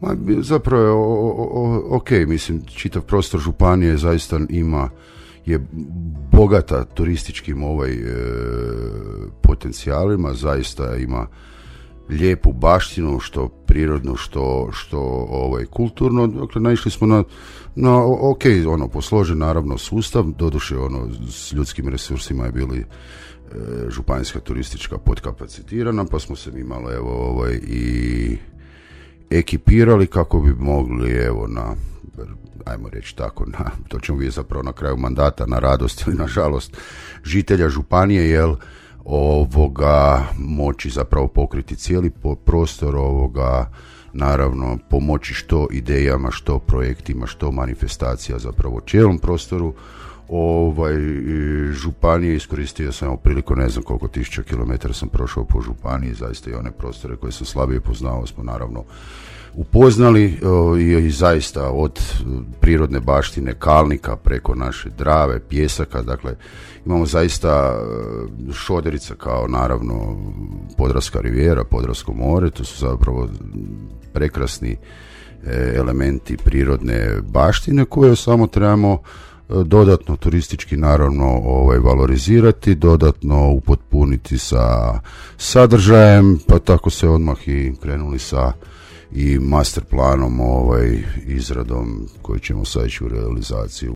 Zapravo je ok, mislim, čitav prostor županije zaista je bogata turističkim potencijalima, zaista ima lijepu baštinu, što prirodno, što kulturno. Dakle, naišli smo na ok, posložen naravno sustav, doduše s ljudskim resursima je bili županijska turistička podkapacitirana, pa smo se mi malo i ekipirali kako bi mogli ajmo reći tako, to ćemo vidjeti zapravo na kraju mandata, na radost ili na žalost žitelja županije, moći zapravo pokriti cijeli prostor naravno pomoći što idejama, što projektima, što manifestacija zapravo cijelom prostoru županije. Iskoristio sam priliku, ne znam koliko tisuća kilometara sam prošao po županiji, zaista i one prostore koje sam slabije poznao smo naravno upoznali i zaista od prirodne baštine Kalnika preko naše Drave, Pjesaka, dakle imamo zaista Šoderica kao naravno Podravska rivijera, Podravsko more, to su zapravo prekrasni elementi prirodne baštine koje samo trebamo dodatno turistički naravno valorizirati, dodatno upotpuniti sa sadržajem, pa tako se odmah i krenuli sa i master planom izradom koji ćemo sad ići u realizaciju